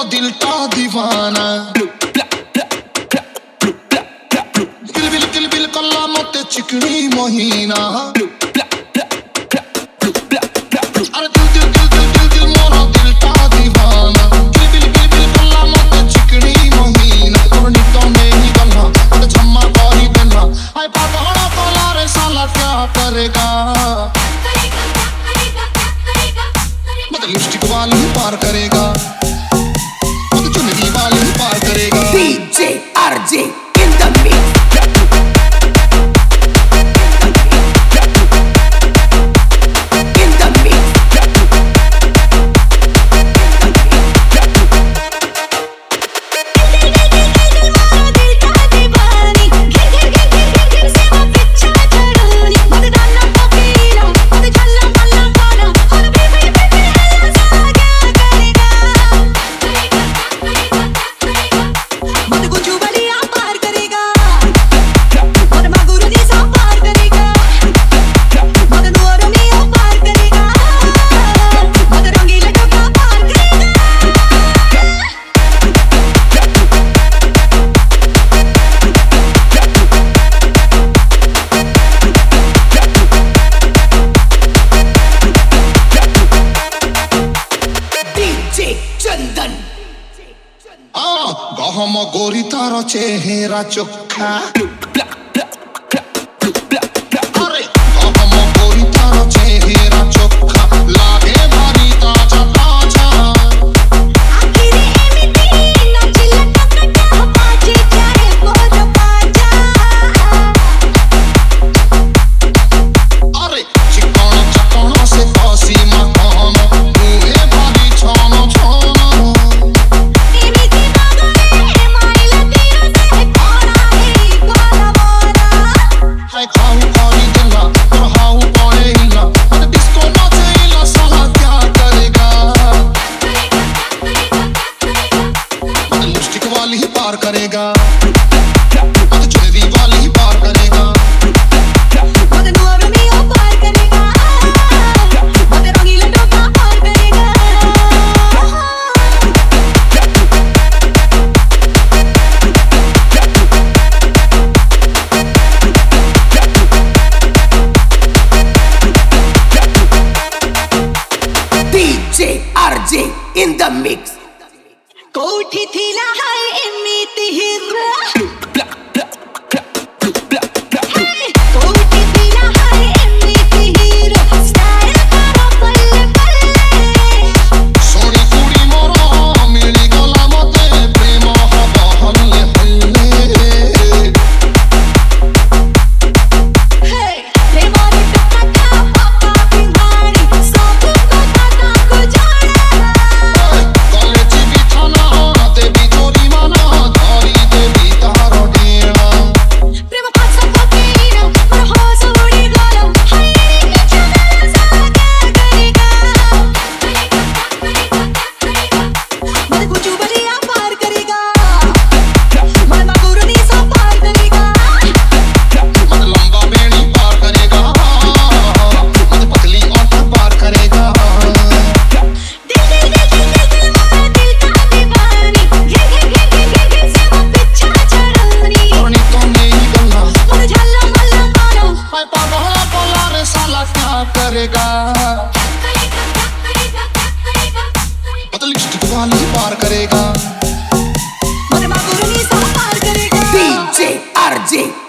दिल टा दीवाना किल बिल कल्ला मते चिकनी महीना अरे दिल दिल दिल दिल दिल दिल मोरा दिल टा दीवाना किल बिल कल्ला मते चिकनी महीना तोरनी तो नहीं गल्ला मते छम्मा करी देना आए पागल कोला रे साला क्या करेगा मते लिपस्टिक वाली पार करेगा मते चुनरी वाली पार करेगा DJ RJ in the mix. गहम गोरी तार चेहरा चोखा अरे गहम गोरी तार चेहरा चोखा लागे भारी ताजा ताजा आखिरी एमिती नाचिला टकटा पाछे जाए बोल पाजा अरे चिकन चकन से कसी मकान मुहे भारी छानो छानो एमिती बागरे माइला तेरा से कोना है कोना मोरा हाय खाऊ करी देला और हाऊ पड़े हिला अरे डिस्को नाचे हिला साला क्या करेगा मते लिपस्टिक वाली ही पार करेगा मते चुनरी वाली ही पार करेगा मते नूर में ओ पार करेगा मते रंगीला टोपा पार करेगा DJ RJ in the mix. कोठी थिला है एमिती हिरा कोठी थिला है एमिती हिरा स्टाइल करो बल्ले बल्ले सोनी कुड़ी मोरा मिली गला मते प्रेम हवा हल्ले हल्ले हे प्रेमारे टक्का पापा बिहारी सब कथा को जाने कॉलेज बिछाना देवी चोरी माना धारी देवी तारो डेरा प्रेम पास कोकीना पर हो सोड़ी गालो हाय के चला सागा करेगा मत कुछ बलिया पार करेगा मन बागुरनी सा पार करेगा मत लंबा बेड़ी पार करेगा मत पतली ओंठ पार करेगा दिल मारा दिल का दीवानी घे से वो पीछा चढ़ानी तोरनी तो नहीं गल्ला मत झल्ला मल्ला मारो हाय पागल कोला रे साला क्या करेगा मत लिपस्टिक वाली पार करेगा मत बागुरनी सा पार करेगा DJ RJ